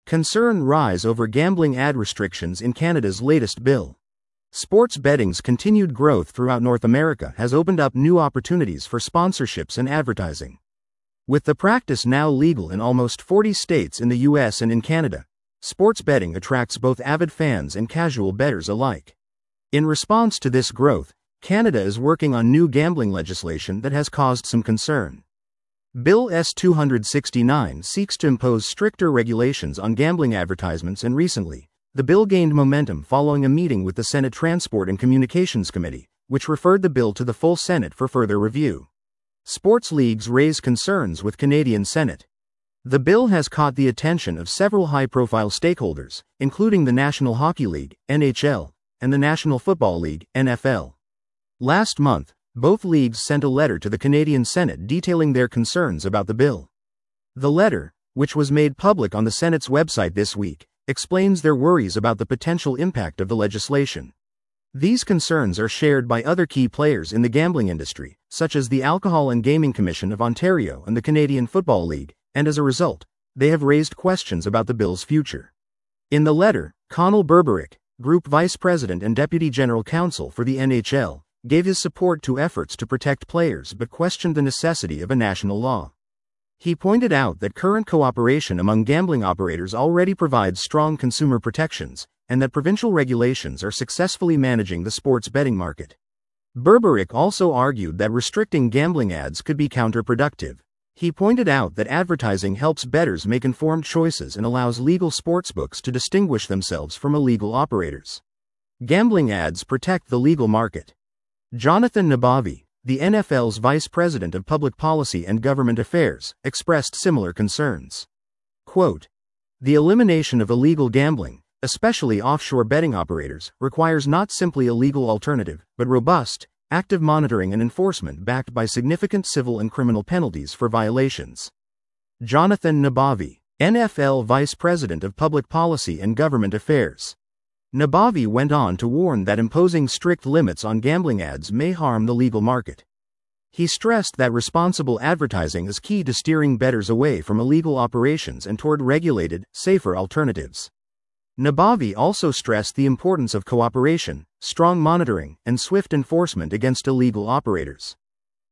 Concern rise over gambling ad restrictions in Canada's latest bill. Sports betting's continued growth throughout North America has opened up new opportunities for sponsorships and advertising. With the practice now legal in almost 40 states in the US and in Canada, sports betting attracts both avid fans and casual bettors alike. In response to this growth, Canada is working on new gambling legislation that has caused some concern. Bill S-269 seeks to impose stricter regulations on gambling advertisements, and recently, the bill gained momentum following a meeting with the Senate Transport and Communications Committee, which referred the bill to the full Senate for further review. Sports leagues raise concerns with Canadian Senate. The bill has caught the attention of several high-profile stakeholders, including the National Hockey League, NHL, and the National Football League, NFL. Last month, both leagues sent a letter to the Canadian Senate detailing their concerns about the bill. The letter, which was made public on the Senate's website this week, explains their worries about the potential impact of the legislation. These concerns are shared by other key players in the gambling industry, such as the Alcohol and Gaming Commission of Ontario and the Canadian Football League, and as a result, they have raised questions about the bill's future. In the letter, Connell Berberick, Group Vice President and Deputy General Counsel for the NHL, gave his support to efforts to protect players but questioned the necessity of a national law. He pointed out that current cooperation among gambling operators already provides strong consumer protections, and that provincial regulations are successfully managing the sports betting market. Berberick also argued that restricting gambling ads could be counterproductive. He pointed out that advertising helps bettors make informed choices and allows legal sportsbooks to distinguish themselves from illegal operators. Gambling ads protect the legal market. Jonathan Nabavi, the NFL's Vice President of Public Policy and Government Affairs, expressed similar concerns. Quote, "The elimination of illegal gambling, especially offshore betting operators, requires not simply a legal alternative, but robust, active monitoring and enforcement backed by significant civil and criminal penalties for violations." Jonathan Nabavi, NFL Vice President of Public Policy and Government Affairs. Nabavi went on to warn that imposing strict limits on gambling ads may harm the legal market. He stressed that responsible advertising is key to steering bettors away from illegal operations and toward regulated, safer alternatives. Nabavi also stressed the importance of cooperation, strong monitoring, and swift enforcement against illegal operators.